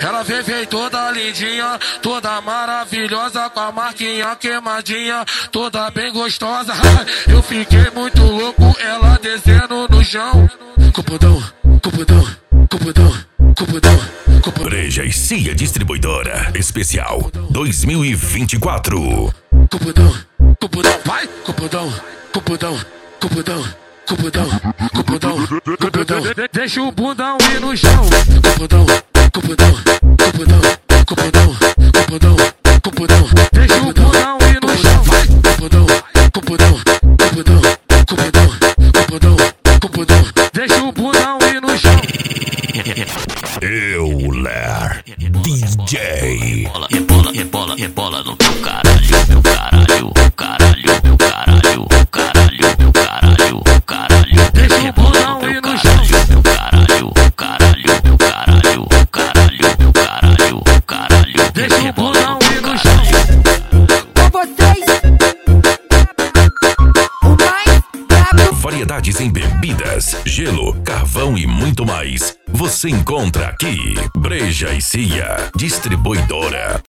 Ela vem toda lindinha, toda maravilhosa, com a marquinha queimadinha, toda bem gostosa. Eu fiquei muito louco, ela descendo no chão. Cupudão, cupudão, cupudão, cupudão, cupudão. Breja e Cia Distribuidora Especial 2024. Cupudão, cupudão, vai! Cupudão, cupudão, cupudão, cupudão, cupudão, cupudão. Deixa o bundão ir no chão. Cupudão, cupudão, cupudão, cupudão, cupudão, cupudão. Deixa o bundão ir no chão. Vai! Cupudão, cupudão, cupudão, cupudão, cupudão, cupudão. Deixa o bundão ir no chão. Euler DJ. Rebola, rebola, rebola no teu caralho, meu caralho, caralho, meu caralho, caralho, meu caralho, caralho. Deixa o bundão ir no chão. Meu caralho, caralho, meu caralho, caralho, meu caralho, caralho. Deixa o bundão ir no chão. Com vocês, o mais brabo. Variedades em bebidas, gelo, carvão e muito mais. Você encontra aqui. Breja e Cia Distribuidora.